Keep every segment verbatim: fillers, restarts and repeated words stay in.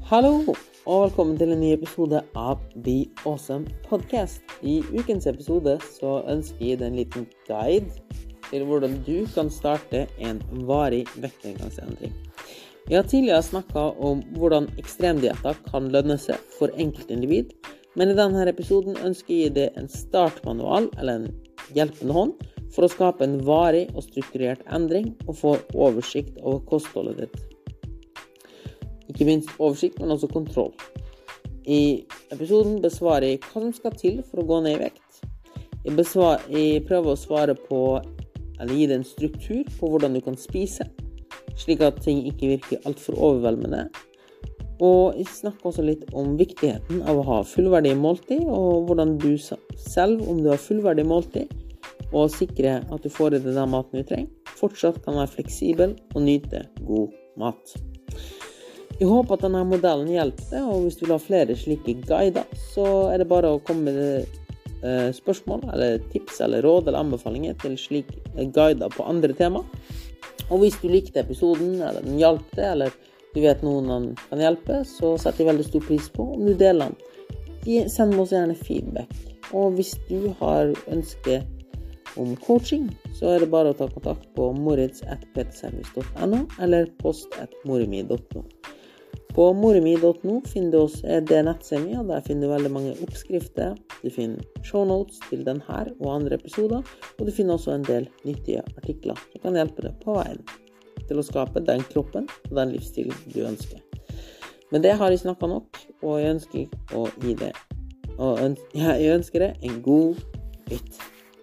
Hallo, og velkommen til en ny episode av Be Awesome Podcast. I ukens episode så ønsker jeg deg en liten guide til hvordan du kan starte en varig vektnedgangsendring. Jeg har tidligere snakket om hvordan ekstremdietter kan lønne seg for enkeltindivid, men i denne episoden ønsker jeg deg en startmanual eller en hjelpende hånd for å skape en varig og strukturert endring og få oversikt over kostholdet ditt. Ikke minst oversikt, men også kontroll. I episoden besvarer jeg hva som skal til for å gå ned i vekt. Jeg, besvar, jeg prøver å svare på, eller gi deg en struktur på hvordan du kan spise, slik at ting ikke virker alt for overveldende. Og jeg snakker også litt om viktigheten av å ha fullverdige måltid, og hvordan du selv, om du har fullverdige måltid, og sikre at du får i deg den maten du trenger, fortsatt kan være fleksibel og nyte god mat. Jeg håper at denne modellen hjelper deg, og hvis du vil ha flere slike guider, så er det bare å komme med eh, spørsmål, eller tips, eller råd, eller anbefalinger til slike guider på andre tema. Og hvis du likte episoden, eller den hjalp deg, eller du vet noen han kan hjelpe, så setter jeg veldig stor pris på om du deler den. Send meg også gjerne feedback. Og hvis du har ønske om coaching, så er det bare å ta kontakt på moritz at ptservice punktum no eller post at morimi punktum no. På morimi punktum no finner du også det nettsiden, og der finner du veldig mange oppskrifter. Du finner show notes til denne og andre episoder, og du finner også en del nyttige artikler som kan hjelpe deg på veien til å skape den kroppen og den livsstilen du ønsker. Men det har jeg snakket nok, og jeg ønsker å gi det, og ønsker, jeg ønsker deg en god lytt.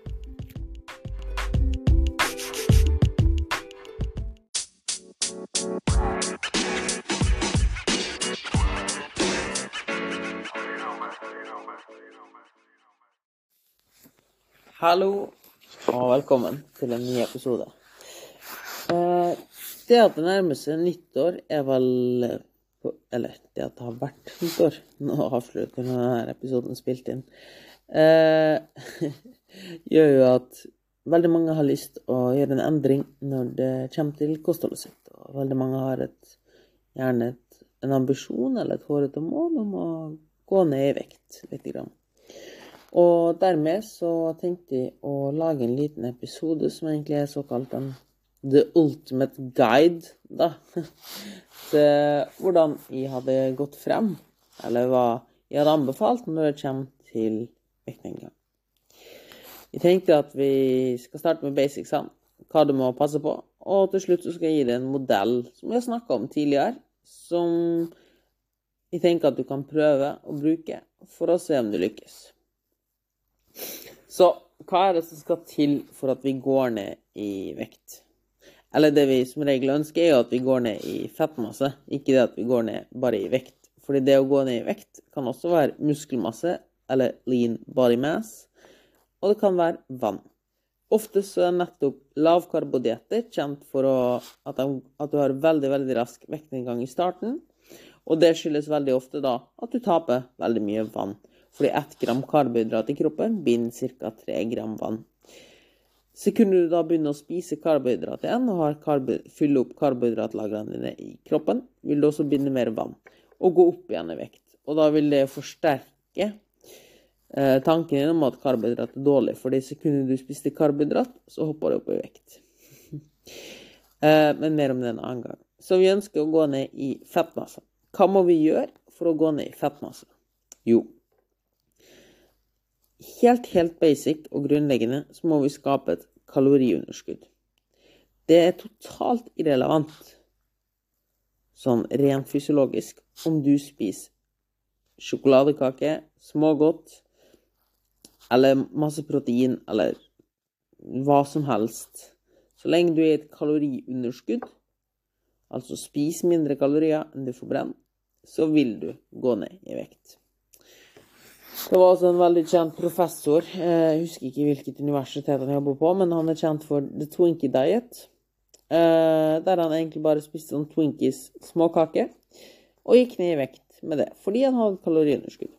Hallo, og velkommen til en ny episode. Eh, det at det nærmer seg nyttår er vel, eller det at det har vært nyttår, nå avslører jeg når denne episoden spilt inn, eh, gjør jo at veldig mange har lyst å gjøre en endring når det kommer til kostholdet sitt. Og veldig mange har et, gjerne et, en ambisjon eller et hårete mål om å gå ned i vekt litt grann. Og dermed så tenkte jeg å lage en liten episode som egentlig er såkalt en The Ultimate Guide, da. Til hvordan jeg hadde gått frem, eller hva jeg hadde anbefalt når det kommer til vektnedgang. Jeg tenkte at vi skal starte med basicsene, hva du må passe på, og til slutt så skal jeg gi deg en modell som jeg har snakket om tidligere, som jeg tenker at du kan prøve å bruke for å se om du lykkes. Så hva er det som skal til for at vi går ned i vekt? Eller det vi som regel ønsker er jo at vi går ned i fettmasse, ikke det at vi går ned bare i vekt. Fordi det å gå ned i vekt kan også være muskelmasse, eller lean body mass, og det kan være vann. Ofte så er nettopp lavkarbodietter kjent for å, at, de, at du har veldig, veldig rask vektnedgang i starten, og det skyldes veldig ofte da at du taper veldig mye vann. Fordi ett gram karbohydrat i kroppen binder cirka tre gram vann. Så kunne du da begynne å spise karbohydrat igjen, og har karbo, fylle opp karbohydratlagrene dine i kroppen, vil du også binde mer vann, og gå opp igjen i vekt. Og da vil det forsterke eh, tanken din om at karbohydrat er dårlig, fordi sekunder du spiste karbohydrat, så hopper du opp i vekt. eh, men mer om det en annen gang. Så vi ønsker å gå ned i fettmasse. Hva må vi gjøre for å gå ned i fettmasse? Jo, Helt, helt basic og grunnleggende så må vi skape et kaloriunderskudd. Det er totalt irrelevant, sånn rent fysiologisk, om du spiser sjokoladekake, smågodt, eller masse protein, eller hva som helst. Så lenge du er i et kaloriunderskudd, altså spis mindre kalorier enn du forbrenner, så vil du gå ned i vekt. Det var også en veldig kjent professor, jeg husker ikke hvilket universitet han jobber på, men han er kjent for The Twinkie Diet, der han egentlig bare spiste sånn Twinkies småkake, og gikk ned i vekt med det, fordi han hadde kaloriunderskudd.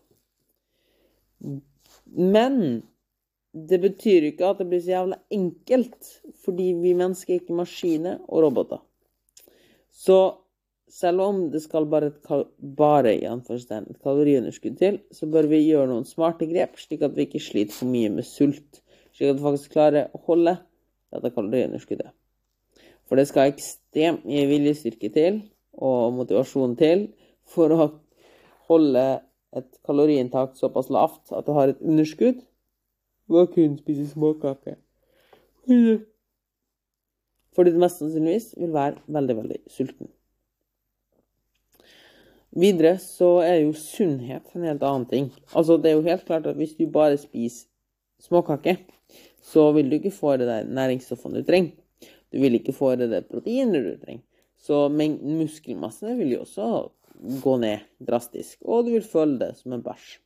Men det betyr ikke at det blir så jævla enkelt, fordi vi mennesker er ikke maskiner og roboter. Så selv om det skal bare et, kal bare, i anførselstegn, et kaloriunderskudd til, så bør vi gjøre noen smarte grep, slik at vi ikke sliter for mye med sult, slik at vi faktisk klarer å holde dette kaloriunderskuddet. For det skal ekstremt mye viljestyrke til, og motivasjon til, for å holde et kaloriinntak såpass lavt at du har et underskudd, og kun spise småkake. Fordi du mest sannsynligvis vil være veldig, veldig sulten. Videre så er jo sunnhet en helt annen ting. Altså det er jo helt klart at hvis du bare spiser småkake, så vil du ikke få det der næringsstoffene du trenger. Du vil ikke få det der proteiner du trenger. Så mengden muskelmasse vil jo også gå ned drastisk, og du vil føle det som en bæsj.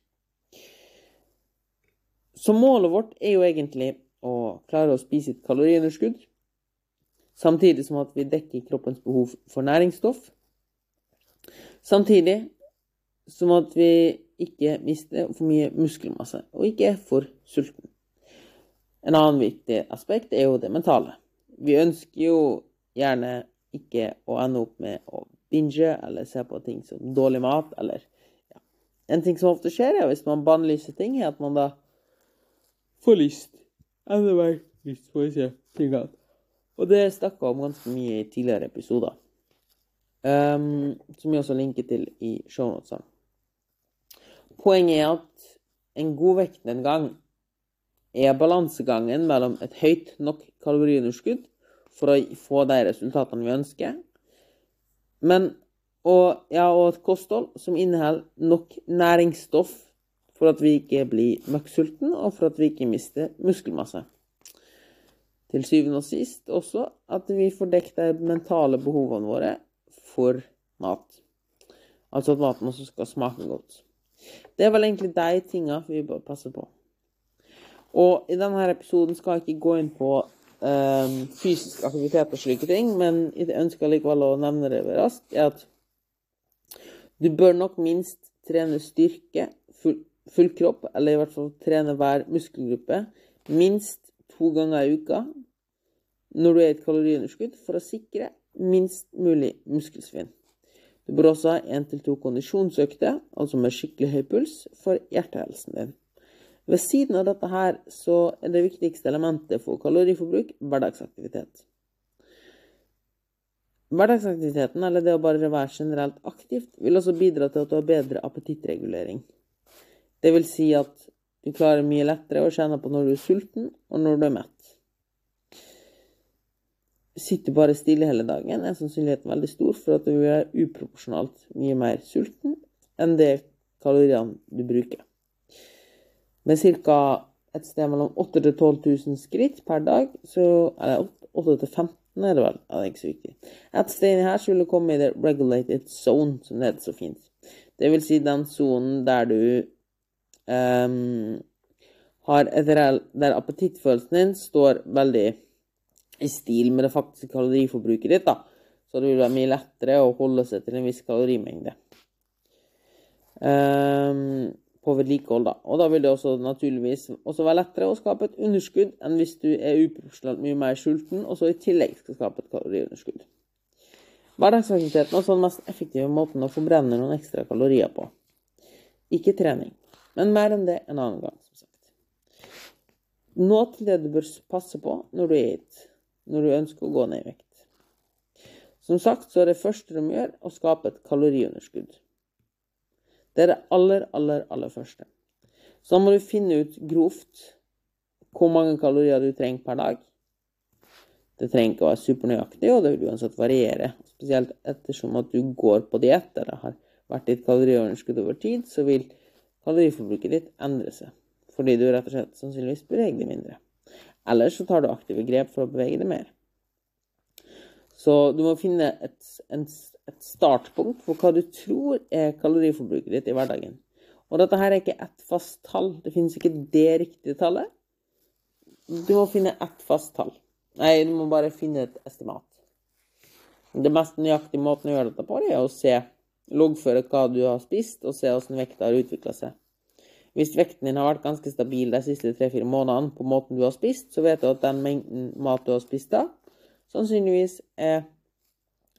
Så målet vårt er jo egentlig å klare å spise et kaloriunderskudd, samtidig som at vi dekker kroppens behov for næringsstoff, samtidig som at vi ikke mister for mye muskelmasse, og ikke er for sulten. En annen viktig aspekt er jo det mentale. Vi ønsker jo gjerne ikke å ende opp med å binge, eller se på ting som dårlig mat, eller ja. En ting som ofte skjer, er hvis man bannlyser ting, er at man da får lyst. Enda mer lyst for å se tingene. Og det snakket om ganske mye i tidligere episoder, um, som jeg også linker til i shownotene. Poenget er at en god vektnedgang er balansegangen mellom et høyt nok kaloriunderskudd for å få de resultatene vi ønsker, men og, ja, og et kosthold som inneholder nok næringsstoff for at vi ikke blir møkksulten, og for at vi ikke mister muskelmasse. Til syvende og sist også at vi får dekket de mentale behovene våre for mat. Altså at maten også skal smake godt. Det er vel egentlig de tingene vi bør passe på. Og i denne episoden skal jeg ikke gå inn på um, fysisk aktivitet og slike ting, men jeg ønsker likevel å nevne det raskt, er at du bør nok minst trene styrke, full, full kropp, eller i hvert fall trene hver muskelgruppe, minst to ganger i uka, når du er i et kaloriunderskudd, for å sikre minst mulig muskelsvinn. Du bør også ha en til to kondisjonsøkter, altså med skikkelig høy puls, for hjertehelsen din. Ved siden av dette her, så er det viktigste elementet for kaloriforbruk hverdagsaktivitet. Hverdagsaktiviteten, eller det å bare være generelt aktivt, vil også bidra til at du har bedre appetittregulering. Det vil si at du klarer mye lettere å kjenne på når du er sulten, og når du er mett. Sitter bare stille hele dagen, er sannsynligheten veldig stor for at du vil være uproporsjonalt mye mer sulten enn det kaloriene du bruker. Med cirka et sted mellom åtte til tolv tusen skritt per dag, så er det åtte til femten er det vel, ja, det er ikke så viktig. Et sted inni her så vil du komme i det regulated zone, som det heter så fint. Det vil si den zonen der du um, har et reell, der appetittfølelsen din står veldig i stil med det faktiske kaloriforbruket ditt, da. Så det vil være mye lettere å holde seg til en viss kalorimengde. Um, på vedlikehold, da. Og da vil det også naturligvis også være lettere å skape et underskudd enn hvis du er uproporsjonalt mye mer sulten, og så i tillegg skal skape et kaloriunderskudd. Hverdagsaktiviteten er også den mest effektive måten å forbrenne noen ekstra kalorier på. Ikke trening, men mer enn det en annen gang, som sagt. Nå til det du bør passe på når du er hit, når du ønsker å gå ned i vekt. Som sagt, så er det første du må gjøre å skape et kaloriunderskudd. Det er det aller, aller, aller første. Så da må du finne ut grovt hvor mange kalorier du trenger per dag. Det trenger ikke å være supernøyaktig, og det vil uansett variere. Spesielt ettersom at du går på diett, eller har vært i et kaloriunderskudd over tid, så vil kaloriforbruket ditt endre seg. Fordi du rett og slett sannsynligvis beveger deg mindre. Eller så tar du aktive grep for å bevege deg mer. Så du må finne et, en, et startpunkt for hva du tror er kaloriforbruket ditt i hverdagen. Og dette her er ikke ett fast tall. Det finnes ikke det riktige tallet. Du må finne ett fast tall. Nei, du må bare finne et estimat. Det mest nøyaktige måten å gjøre dette på er å se, loggføre hva du har spist, og se hvordan vekta har utviklet seg. Hvis vekten din har vært ganske stabil de siste tre-fire månedene på måten du har spist, så vet du at den mengden mat du har spist da, sannsynligvis er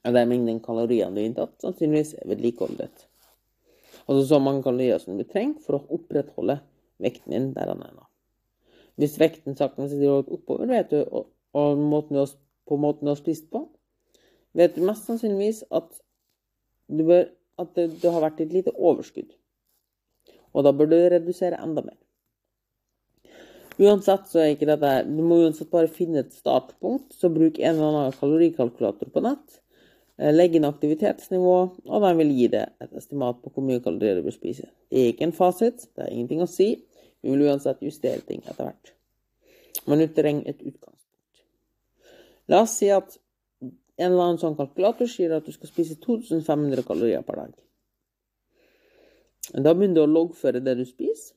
av de mengden kaloriene du har inntatt, sannsynligvis er vedlikeholdet. Altså så mange kalorier som du trenger for å opprettholde vekten din der den er nå. Hvis vekten sakten sitter oppover, vet du, og, og måten du har, på måten du har spist på, vet du mest sannsynligvis at du, bør, at det, det har vært et lite overskudd. Og da bør du redusere enda mer. Uansett så er ikke dette, du må uansett bare finne et startpunkt, så bruk en eller annen kalorikalkulator på nett, legg inn aktivitetsnivå, og den vil gi deg et estimat på hvor mye kalorier du bør spise. Det er ikke en fasit, det er ingenting å si, vi vil uansett justere ting etter hvert. Men du trenger et utgangspunkt. La oss si at en eller annen sånn kalkulator sier at du skal spise to tusen fem hundre kalorier per dag. Da begynner du å loggføre det du spiser,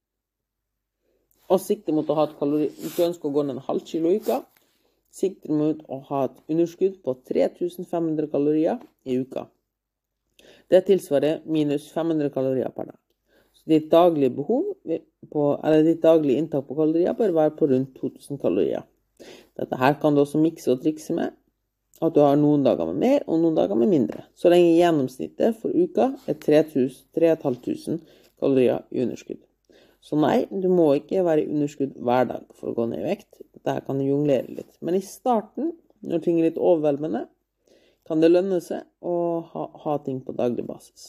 og sikter mot å ha et kalori, hvis du ønsker å gå ned en halv kilo i uka, sikter mot å ha et underskudd på tre tusen fem hundre kalorier i uka. Det tilsvarer minus fem hundre kalorier per dag. Så ditt daglige behov, på, eller ditt daglige inntak på kalorier bør være på rundt to tusen kalorier. Dette her kan du også mikse og trikse med, at du har noen dager med mer og noen dager med mindre. Så lenge gjennomsnittet for uka er tre tusen fem hundre kalorier i underskudd. Så nei, du må ikke være i underskudd hver dag for å gå ned i vekt. Dette kan du jonglere litt. Men i starten, når ting er litt overveldende, kan det lønne seg å ha, ha ting på daglig basis.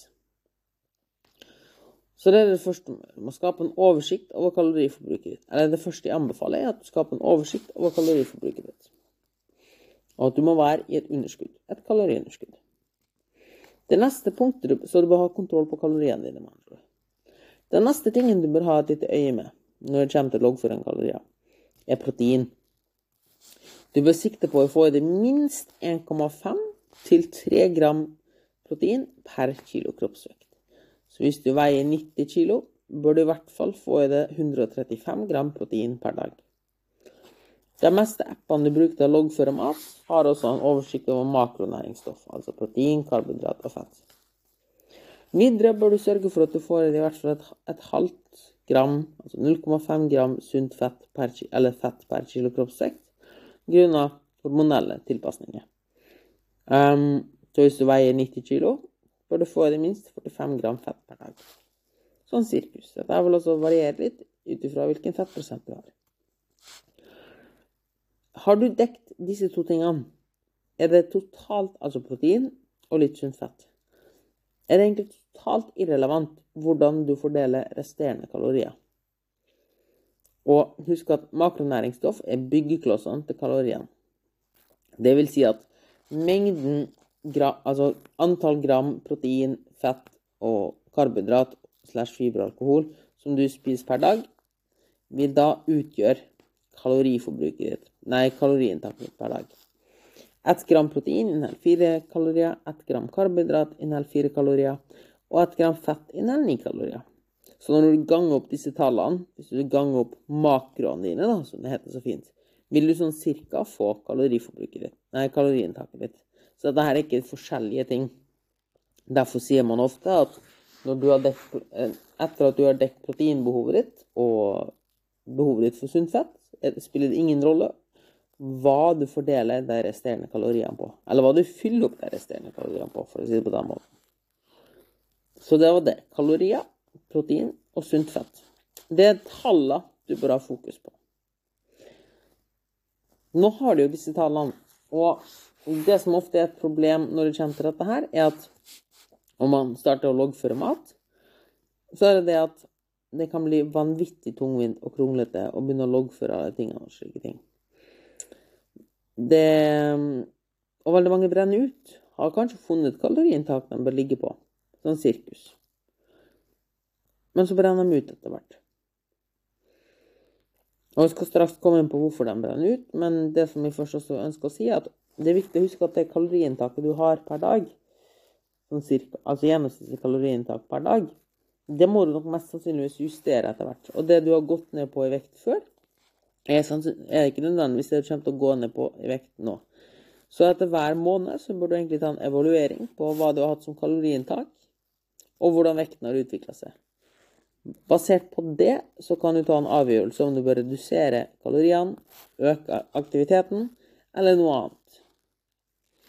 Så det er det første. Du må skape en oversikt over kaloriforbruket ditt. Eller det første jeg anbefaler er at du skaper en oversikt over kaloriforbruket ditt. Og at du må være i et underskudd. Et kaloriunderskudd. Det neste punktet, så du bør ha kontroll på kaloriene dine, med andre ord. Den neste tingen du bør ha et lite øye med når det kommer til loggføring kalorier, er protein. Du bør sikte på å få i det minst en komma fem til tre gram protein per kilo kroppsvekt. Så hvis du veier nitti kilo, bør du i hvert fall få i det hundre og trettifem gram protein per dag. De meste appene du bruker til å loggføre mat, har også en oversikt over makronæringsstoff, altså protein, karbohydrat og fett. Videre bør du sørge for at du får i hvert fall et, et halvt gram, altså null komma fem gram sunt fett per, eller fett per kilo kroppsvekt, grunnet hormonelle tilpasninger. Um, så hvis du veier nitti kilo, bør du få i det minst førtifem gram fett per dag. Sånn sirkus. Dette vil også variere litt utifra hvilken fettprosent du har. Har du dekt disse to tingene, er det totalt, altså protein og litt sunt fett, er det egentlig totalt irrelevant hvordan du fordeler resterende kalorier. Og husk at makronæringsstoff er byggeklossene til kaloriene. Det vil si at mengden, gra, altså antall gram protein, fett og karbohydrat slash fiberalkohol som du spiser per dag, vil da utgjøre kaloriforbruket ditt, nei, kaloriinntaket ditt per dag. ett gram protein inneholder fire kalorier, ett gram karbohydrat inneholder fire kalorier, og ett gram fett inneholder ni kalorier. Så når du ganger opp disse tallene, hvis du ganger opp makroene dine, da, som det heter så fint, vil du sånn cirka få kaloriforbruket ditt, nei, kaloriinntaket ditt. Så dette her er ikke forskjellige ting. Derfor sier man ofte at når du har dekt, etter at du har dekt proteinbehovet ditt, og behovet ditt for sunt fett, spiller det ingen rolle hva du fordeler de resterende kaloriene på. Eller hva du fyller opp de resterende kaloriene på, for å si det på den måten. Så det var det. Kalorier, protein og sunt fett. Det er tallene du bør ha fokus på. Nå har du jo disse tallene, og det som ofte er et problem når du kommer til dette her, er at om man starter å loggføre mat, så er det det at det kan bli vanvittig tungvint og kronglete å begynne å loggføre alle tingene og slike ting. Det, og veldig mange brenner ut, har kanskje funnet kaloriinntak de bør ligge på, sånn sirkus. Men så brenner de ut etter hvert. Og jeg skal straks komme inn på hvorfor de brenner ut, men det som jeg først også ønsker å si er at det er viktig å huske at det kaloriinntaket du har per dag, sånn cirka, altså gjennomsnittlig kaloriinntak per dag, det må du nok mest sannsynligvis justere etter hvert. Og det du har gått ned på i vekt før, er, er ikke nødvendigvis det du kommer til å gå ned på i vekt nå. Så etter hver måned så bør du egentlig ta en evaluering på hva du har hatt som kaloriinntak, og hvordan vekten har utviklet seg. Basert på det så kan du ta en avgjørelse om du bør redusere kaloriene, øke aktiviteten, eller noe annet.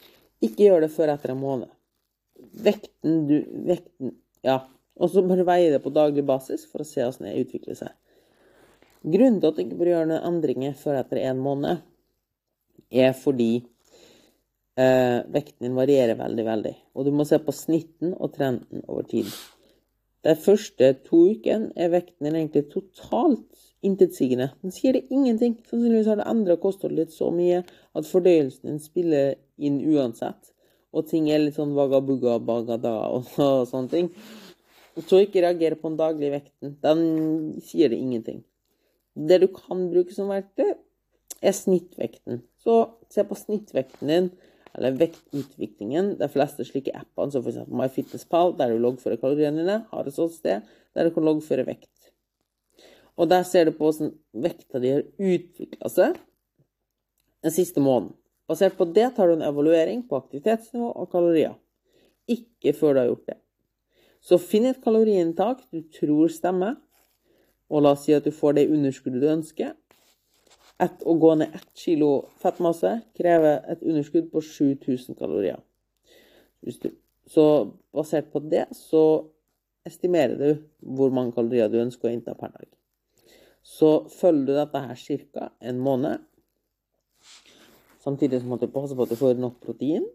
Ikke gjør det før etter en måned. Vekten, du, vekten, ja. Og så bør du veie det på daglig basis for å se hvordan det utvikler seg. Grunnen til at du ikke bør gjøre noen endringer før etter en måned, er fordi eh, vekten din varierer veldig, veldig. Og du må se på snitten og trenden over tid. De første to ukene er vekten din egentlig totalt intetsigende. Den sier det ingenting. Sannsynligvis har det endret kostholdet litt så mye at fordøyelsen din spiller inn uansett. Og ting er litt sånn vagabugga, bagada og, og sånne ting. Så ikke reagere på den daglige vekten. Den sier det ingenting. Det du kan bruke som verktøy er snittvekten. Så se på snittvekten din, eller vektutviklingen. De fleste slike appene, som for eksempel MyFitnessPal, der du loggfører kaloriene dine, har et sånt sted der du kan loggføre vekt. Og der ser du på hvordan vekta de har utviklet seg den siste måneden. Basert på det tar du en evaluering på aktivitetsnivå og kalorier. Ikke før du har gjort det. Så finn et kaloriinntak du tror stemmer, og la oss si at du får det underskuddet du ønsker. Et å gå ned ett kilo fettmasse krever et underskudd på sju tusen kalorier. Så basert på det, så estimerer du hvor mange kalorier du ønsker å innta per dag. Så følger du dette her cirka en måned, samtidig som at du passer på at du får nok protein.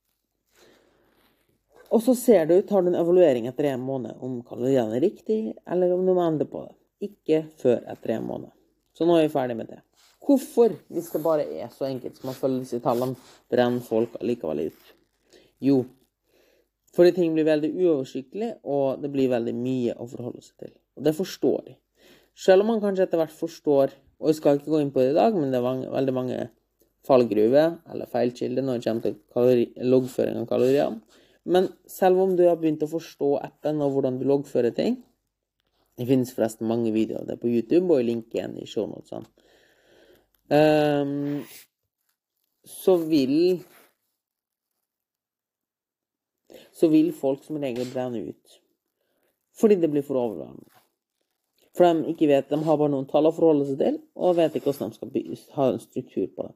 Og så ser du, tar du en evaluering etter en måned om kaloriene er riktig, eller om du må endre på det. Ikke før etter en måned. Så nå er vi ferdig med det. Hvorfor, hvis det bare er så enkelt som man følger disse tallene, brenner folk likevel ut? Jo, fordi ting blir veldig uoversiktlig, og det blir veldig mye å forholde seg til. Og det forstår de. Selv om man kanskje etter hvert forstår, og jeg skal ikke gå inn på det i dag, men det er mange, veldig mange fallgruver, eller feilkilder når det kommer til kalori, loggføring av kalorier. Men selv om du har begynt å forstå appen og hvordan du loggfører ting, det finnes forresten mange videoer av det på YouTube, og jeg linker igjen i shownotesene. Um, så vil så vil folk som regel brenne ut fordi det blir for overveldende. For de ikke vet, de har bare noen tall å forholde seg til, og vet ikke hvordan de skal bygge, ha en struktur på det.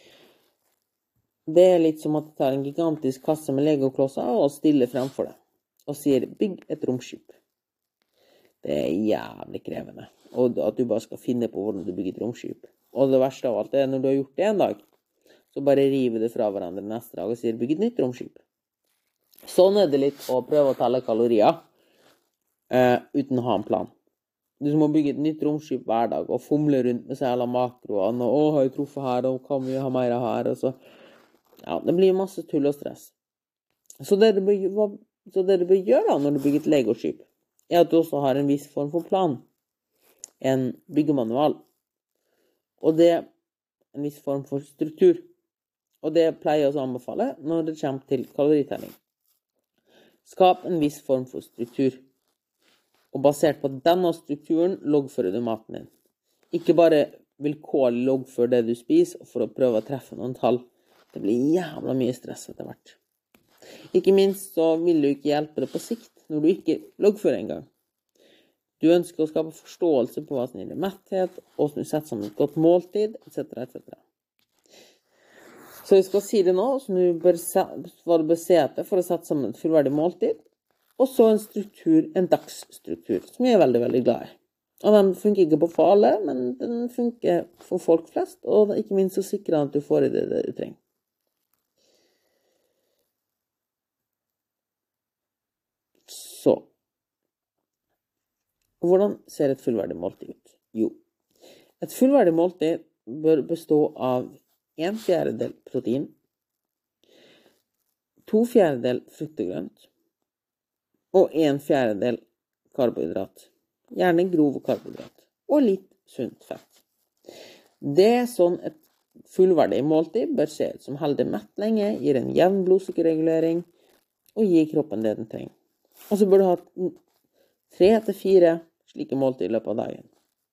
Det er litt som at du tar en gigantisk kasse med Lego-klosser og stiller fremfor det, og sier, bygg et romskip. Det er jævlig krevende, og at du bare skal finne på hvordan du bygger et romskip. Og det verste av alt er, når du har gjort det en dag, så bare river det fra hverandre neste dag og sier, bygg et nytt romskip. Sånn er det litt å prøve å telle kalorier, uh, uten å ha en plan. Du må bygge et nytt romskip hver dag, og fumle rundt med seg alle makroene, og å, har jeg truffet her, og kan vi ha mer her, og så... Ja, det blir masse tull og stress. Så det du bør, så det du bør gjøre da, når du bygger et Lego-skip, er at du også har en viss form for plan. En byggemanual. Og det er en viss form for struktur. Og det pleier jeg også å anbefale når det kommer til kaloritelling. Skap en viss form for struktur. Og basert på denne strukturen loggfører du maten din. Ikke bare vilkårlig loggføre det du spiser for å prøve å treffe noen tall. Det blir jævla mye stress etter hvert. Ikke minst så vil du ikke hjelpe det på sikt når du ikke loggfører en gang. Du ønsker å skape forståelse på hva som gjelder metthet, hvordan du setter sammen et godt måltid, et cetera et cetera. Så jeg skal si det nå, så du bør se, hva du bør se etter for å sette sammen et fullverdig måltid, og så en struktur, en dagsstruktur, som jeg er veldig, veldig glad i. Og den funker ikke på for alle, men den funker for folk flest, og ikke minst så sikrer den at du får i det det du trenger. Så, hvordan ser et fullverdig måltid ut? Jo, et fullverdig måltid bør bestå av en fjerdedel protein, to fjerdedel frukt og grønt, og en fjerdedel karbohydrat. Gjerne grov karbohydrat, og litt sunt fett. Det er sånn et fullverdig måltid bør se ut som holder mett lenge, gir en jevn blodsukkerregulering, og gir kroppen det den trenger. Og så bør du ha tre til fire slike måltid i løpet av dagen.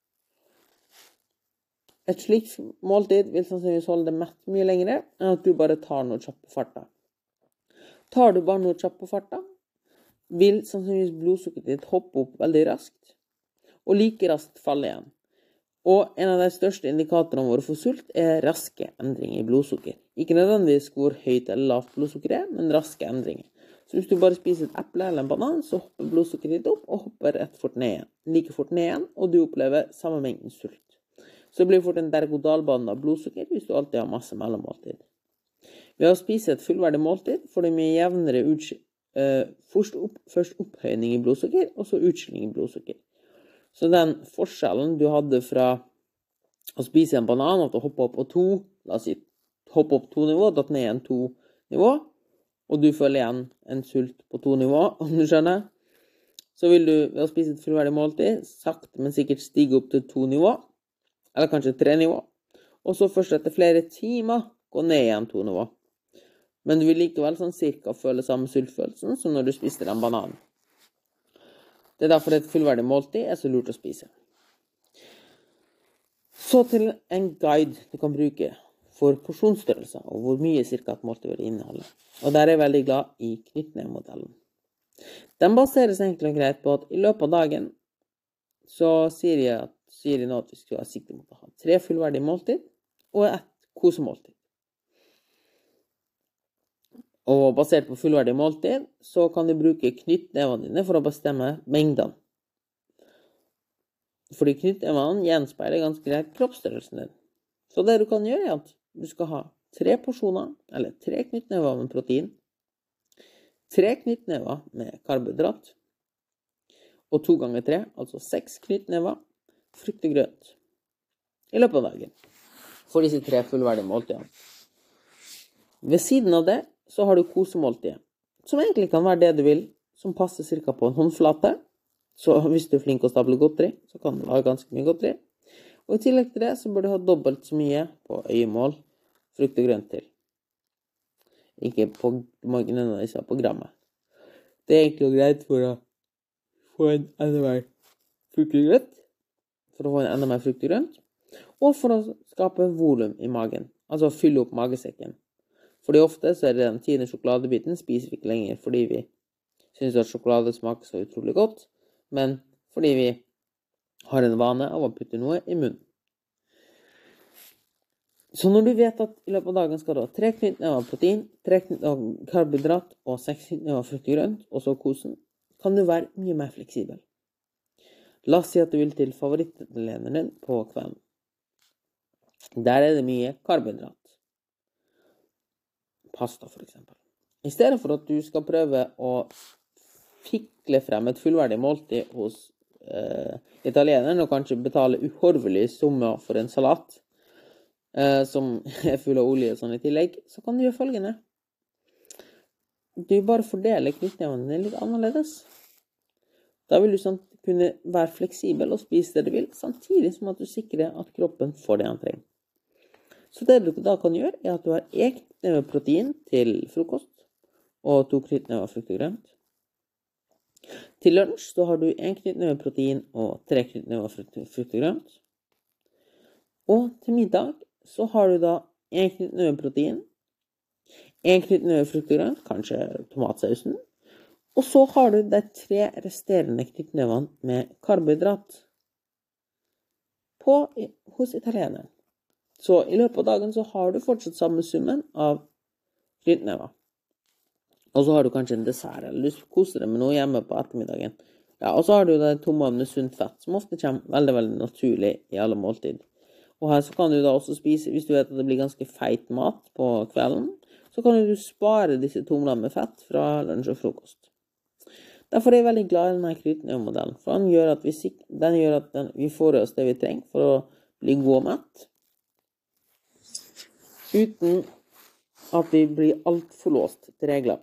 Et slikt måltid vil sannsynligvis holde deg mett mye lengre enn at du bare tar noe kjapt på farta. Tar du bare noe kjapt på farta, vil sannsynligvis blodsukkeret ditt hoppe opp veldig raskt, og like raskt falle igjen. Og en av de største indikatorene våre for sult er raske endringer i blodsukker. Ikke nødvendigvis hvor høyt eller lavt blodsukker er, men raske endringer. Så hvis du bare spiser et eple eller en banan, så hopper blodsukkeret ditt opp og hopper rett fort ned igjen. Like fort ned igjen, og du opplever samme mengden sult. Så det blir fort en berg-og-dal-bane av blodsukker hvis du alltid har masse mellommåltid. Ved å spise et fullverdig måltid får du mye jevnere utskilling, uh, først, opp, først opphøyning i blodsukker, og så utskilling i blodsukker. Så den forskjellen du hadde fra å spise en banan, at du hopper opp på to, la oss si, hoppe opp to nivå, datt ned igjen to nivå, og du føler igjen en sult på to nivå, om du skjønner, så vil du ved å spise et fullverdig måltid, sakte, men sikkert stige opp til to nivå, eller kanskje tre nivå, og så først etter flere timer gå ned igjen to nivå. Men du vil likevel sånn cirka føle samme sultfølelsen som når du spiste den bananen. Det er derfor et fullverdig måltid er så lurt å spise. Så til en guide du kan bruke for porsjonsstørrelser og hvor mye cirka et måltid vil inneholde. Og der er jeg veldig glad i knyttnevmodellen. Den baseres egentlig og greit på at i løpet av dagen så sier jeg, at, sier jeg nå at vi skal ha sikte mot å ha tre fullverdige måltid og et kosemåltid. Og basert på fullverdige måltid så kan du bruke knyttnevene dine for å bestemme mengdene. Fordi knyttnevene gjenspeiler ganske greit kroppsstørrelsen din. Så det du kan gjøre er at du skal ha tre porsjoner, eller tre knyttnever med protein, tre knyttnever med karbohydrat, og to ganger tre, altså seks knyttnever, frukt og grønt, i løpet av dagen, for disse tre fullverdige måltidene. Ved siden av det, så har du kosemåltidet, som egentlig kan være det du vil, som passer cirka på en håndflate, så hvis du er flink å stable godteri, så kan du ha ganske mye godteri. Og i tillegg til det, så bør du ha dobbelt så mye på øyemål, frukt og grønt til. Ikke på, du må ikke nødvendigvis ha på grammet. Det er egentlig greit for å få en enda mer frukt og grønt, for å få en enda mer frukt og grønt, og for å skape volum i magen, altså fylle opp magesekken. Fordi ofte så er det den tiende sjokoladebiten spiser vi ikke lenger, fordi vi synes at sjokolade smaker så utrolig godt, men fordi vi har en vane av å putte noe i munnen. Så når du vet at i løpet av dagen skal du ha tre knyttnever av protein, tre knyttnever av karbohydrat og seks knyttnever av frukt og grønt, og så kosen, kan du være mye mer fleksibel. La oss si at du vil til favorittleneren din på kvelden. Der er det mye karbohydrat. Pasta for eksempel. I stedet for at du skal prøve å fikle frem et fullverdig måltid hos uh, italieneren, og kanskje betale uhorvelige summer for en salat, uh, som er full av olje og sånn i tillegg, så kan du gjøre følgende. Du bare fordeler knyttnevene litt annerledes. Da vil du sånn kunne være fleksibel og spise det du vil, samtidig som at du sikrer at kroppen får det han trenger. Så det du da kan gjøre, er at du har en knyttneve protein til frokost, og to knyttnever frukt og grønt. Til lunsj så har du en knyttneve protein og tre knyttnever frukt og grønt. Og til middag så har du da en knyttneve protein, en knyttneve frukt og grønt, kanskje tomatsausen, og så har du de tre resterende knyttnevene med karbohydrat på, hos italieneren. Så i løpet av dagen så har du fortsatt samme summen av knyttnever. Og så har du kanskje en dessert, eller du koser deg med noe hjemme på ettermiddagen. Ja, og så har du det tomme med sunt fett, som ofte kommer veldig, veldig naturlig i alle måltid. Og her så kan du da også spise, hvis du vet at det blir ganske feit mat på kvelden, så kan du spare disse tomlene med fett fra lunsj og frokost. Derfor er jeg veldig glad i denne knyttnevemodellen, for den gjør at, vi, den gjør at den, vi får oss det vi trenger for å bli god og mett, uten at vi blir alt for låst til regler.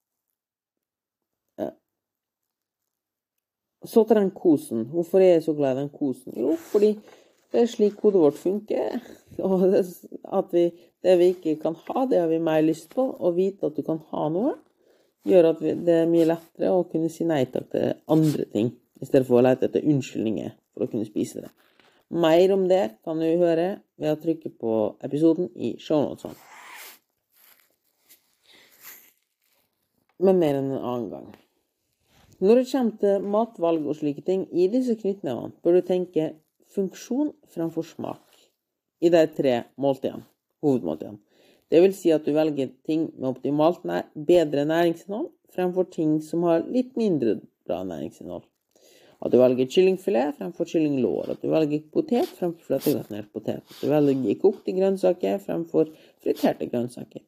Så til den kosen. Hvorfor er jeg så glad i den kosen? Jo, fordi det er slik hodet vårt funker, og det, at vi, det vi ikke kan ha, det har vi mer lyst på, og vite at du kan ha noe, gjør at vi, det er mye lettere å kunne si nei takk til andre ting, i stedet for å lete etter unnskyldninger for å kunne spise det. Mer om det kan du høre ved å trykke på episoden i shownotene. Men mer enn en annen gang. Når det kommer til matvalg og slike ting, i disse knyttnevene bør du tenke funksjon fremfor smak i de tre måltidene, hovedmåltidene. Det vil si at du velger ting med optimalt nær, bedre næringsinnhold fremfor ting som har litt mindre bra næringsinnhold. At du velger kyllingfilet fremfor kyllinglår, at du velger potet fremfor flatgratinert potet, at du velger kokte grønnsaker fremfor friterte grønnsaker.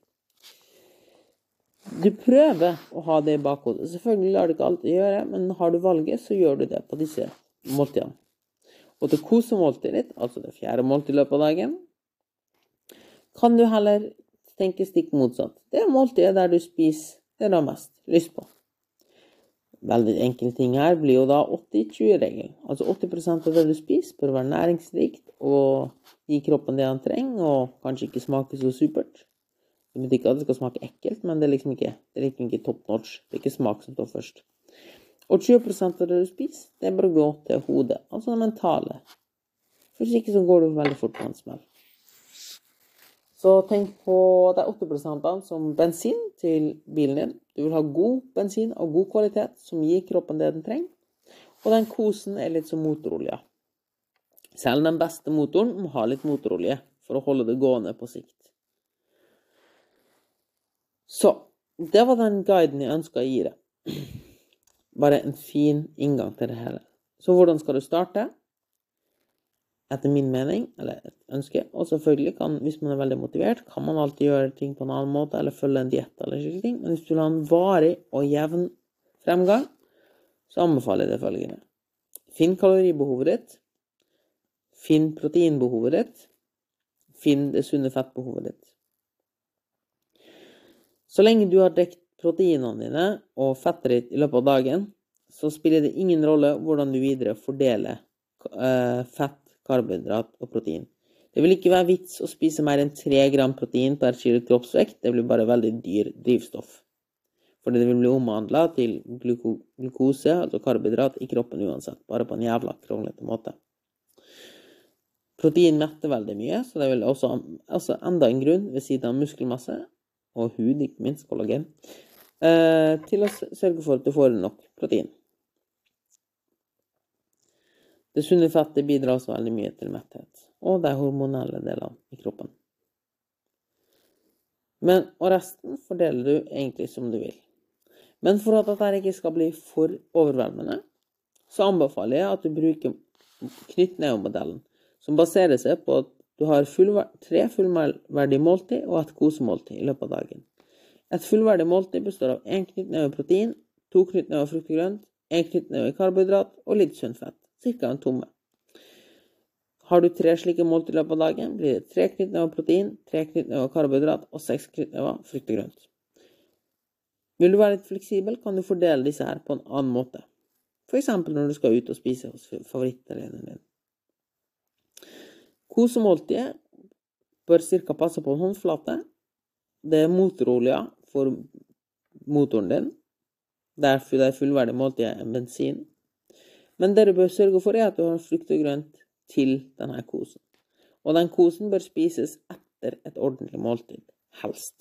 Du prøver å ha det i bakhodet. Selvfølgelig lar du ikke alltid gjøre, men har du valget, så gjør du det på disse måltidene. Og til kosemåltidet ditt, altså det fjerde måltid i løpet av dagen, kan du heller tenke stikk motsatt. Det er måltidet der du spiser det du har mest lyst på. Veldig enkle ting her blir jo da åtti tjue regelen. Altså åtti prosent av det du spiser bør være næringsrikt og gi kroppen det han trenger, og kanskje ikke smake så supert. Det betyr ikke at det skal smake ekkelt, men det er liksom ikke, det er liksom ikke top notch. Det er ikke smak som står først. Og tjue prosent av det du spiser, det bør gå til hodet, altså det mentale. For hvis ikke så går du veldig fort på en smell. Så tenk på de åtti prosent som bensin til bilen din. Du vil ha god bensin og god kvalitet som gir kroppen det den trenger. Og den kosen er litt som motorolje. Selv den beste motoren må ha litt motorolje for å holde det gående på sikt. Så, det var den guiden jeg ønsket å gi deg. Bare en fin inngang til det hele. Så hvordan skal du starte? Etter min mening, eller et ønske, og selvfølgelig kan, hvis man er veldig motivert, kan man alltid gjøre ting på en annen måte, eller følge en diett eller slik ting. Men hvis du vil ha en varig og jevn fremgang, så anbefaler jeg det følgende. Finn kaloribehovet ditt, finn proteinbehovet ditt, finn det sunne fettbehovet ditt. Så lenge du har dekt proteinene dine og fettet ditt i løpet av dagen, så spiller det ingen rolle hvordan du videre fordeler uh, fett, karbohydrat og protein. Det vil ikke være vits å spise mer enn tre gram protein per kilo kroppsvekt. Det blir bare veldig dyr drivstoff. Fordi det vil bli omhandlet til gluko glukose, altså karbohydrat, i kroppen uansett. Bare på en jævla kronglete måte. Protein metter veldig mye, så det vil også, også enda en grunn ved siden av muskelmasse og hud, ikke minst kollagen, eh, til å sørge for at du får nok protein. Det sunne fettet bidrar også veldig mye til metthet, og de hormonelle delene i kroppen. Men, og resten fordeler du egentlig som du vil. Men for at dette ikke skal bli for overveldende, så anbefaler jeg at du bruker knyttnevemodellen, som baserer seg på at du har fullver- tre fullverdige måltid og et kosemåltid i løpet av dagen. Et fullverdig måltid består av en knyttneve protein, to knyttneve frukt og grønt, en knyttneve karbohydrat og litt sunt fett. Cirka en tomme. Har du tre slike måltid i løpet av dagen, blir det tre knyttnever protein, tre knyttnever karbohydrat og seks knyttnever frukt og grønt. Vil du være litt fleksibel, kan du fordele disse her på en annen måte. For eksempel når du skal ut og spise hos favorittalenen din. Kosemåltidet bør cirka passe på en håndflate. Det er motorolja for motoren din. Derfor det er fullverdig måltid er bensin. Men det du bør sørge for er at du har frukt og grønt til denne kosen. Og den kosen bør spises etter et ordentlig måltid, helst.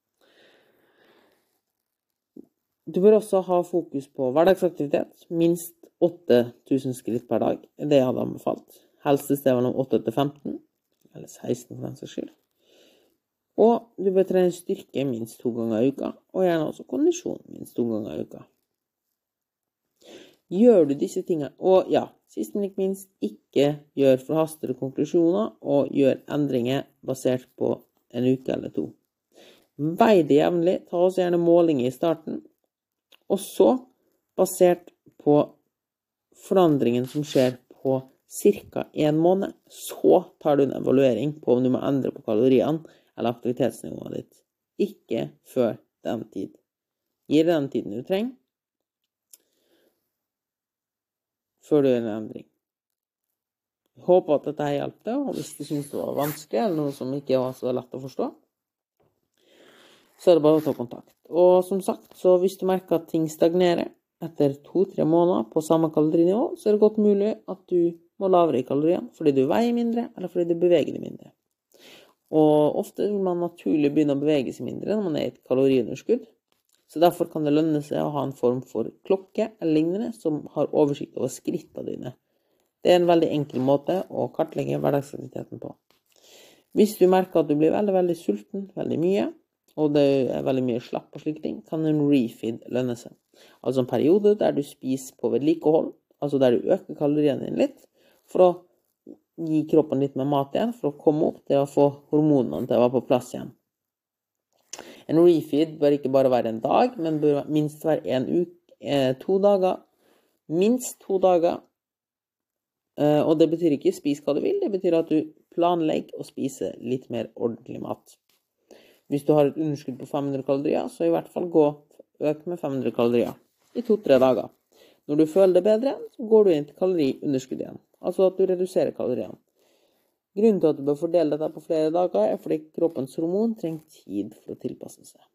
Du bør også ha fokus på hverdagsaktivitet, minst åtte tusen skritt per dag, er det jeg hadde anbefalt. Helst i stedet mellom åtte til femten, eller seksten for den saks skyld. Og du bør trene styrke minst to ganger i uka, og gjerne også kondisjon minst to ganger i uka. Gjør du disse tingene, og ja, sist men ikke minst, ikke gjør forhastede konklusjoner, og gjør endringer basert på en uke eller to. Vei det jevnlig, ta også gjerne målinger i starten, og så, basert på forandringen som skjer på cirka en måned, så tar du en evaluering på om du må endre på kaloriene eller aktivitetsnivået ditt. Ikke før den tid. Gi den tiden du trenger, før du gjør en endring. Jeg håper at dette hjelper deg, og hvis du synes det var vanskelig, eller noe som ikke var så lett å forstå, så er det bare å ta kontakt. Og som sagt, så hvis du merker at ting stagnerer etter to-tre måneder på samme kalorinivå, så er det godt mulig at du må lavere i kaloriene, fordi du veier mindre, eller fordi du beveger deg mindre. Og ofte vil man naturlig begynne å bevege seg mindre når man er i et kaloriunderskudd. Så derfor kan det lønne seg å ha en form for klokke eller lignende som har oversikt over skrittene dine Det er en veldig enkel måte å kartlegge hverdagsaktiviteten på. Hvis du merker at du blir veldig, veldig sulten, veldig mye, og det er veldig mye slapp og slike ting, kan en refeed lønne seg. Altså en periode der du spiser på vedlikehold, altså der du øker kaloriene dine litt, for å gi kroppen litt mer mat igjen, for å komme opp til å få hormonene til å være på plass igjen. En refeed bør ikke bare være en dag, men bør minst være en uke, eh, to dager, minst to dager. Eh, og det betyr ikke spis hva du vil, det betyr at du planlegger å spise litt mer ordentlig mat. Hvis du har et underskudd på fem hundre kalorier, så i hvert fall gå øk med fem hundre kalorier i to-tre dager. Når du føler det bedre, så går du inn til kaloriunderskudd igjen, altså at du reduserer kaloriene. Grunnen til at du bør fordele dette på flere dager er fordi kroppens hormon trenger tid for å tilpasse seg.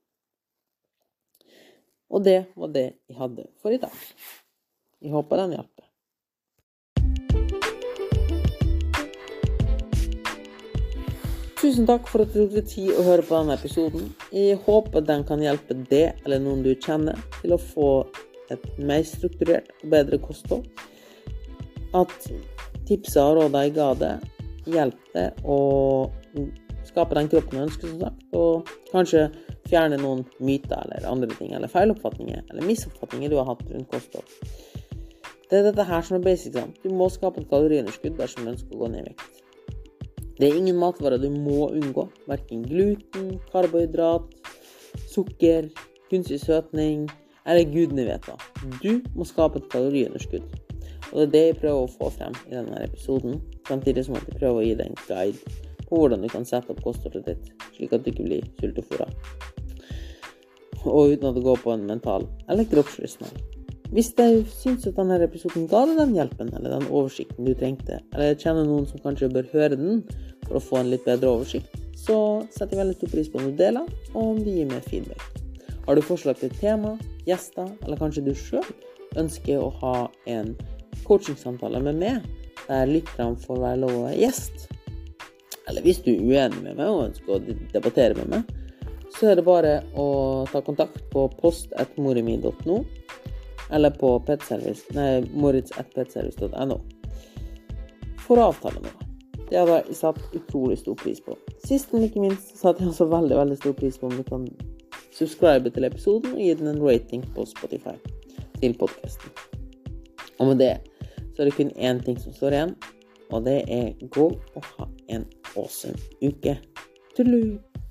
Og det var det jeg hadde for i dag. Jeg håper den hjelper. Tusen takk for at du tok deg tid å høre på denne episoden. Jeg håper den kan hjelpe deg eller noen du kjenner til å få et mer strukturert og bedre kosthold. At tipset og rådene jeg ga deg hjelper deg å skape den kroppen du ønsker, som sagt, og kanskje fjerne noen myter eller andre ting, eller feiloppfatninger, eller misoppfatninger du har hatt rundt kosthold. Det er dette her som er basic, sant? Du må skape et kaloriunderskudd dersom du ønsker å gå ned i vekt. Det er ingen matvarer du må unngå, hverken gluten, karbohydrat, sukker, kunstig søtning, eller gudene vet hva. Du må skape et kaloriunderskudd. Og det er det jeg prøver å få frem i denne episoden, samtidig som at jeg prøver å gi deg en guide på hvordan du kan sette opp kostholdet ditt, slik at du ikke blir sultefora. Og uten at det går på en mental eller kroppslig smell. Hvis du synes at denne episoden ga deg den hjelpen, eller den oversikten du trengte, eller kjenner noen som kanskje bør høre den for å få en litt bedre oversikt, så setter jeg veldig stor pris på om du deler, og om du gir meg feedback. Har du forslag til tema, gjester, eller kanskje du selv ønsker å ha en coachingsamtale med meg, der lytterne får være lov å være gjest, eller hvis du er uenig med meg og ønsker å debattere med meg, så er det bare å ta kontakt på post at morimi punktum no, eller på petservice, nei, moritz at petservice punktum no for å avtale med meg. Det hadde jeg satt utrolig stor pris på. Sist, men ikke minst, satt jeg også veldig, veldig stor pris på om du kan subscribe til episoden og gi den en rating på Spotify til podcasten. Og med det, så er det kun én ting som står igjen, og det er gå og ha en awesome uke. Tudelu!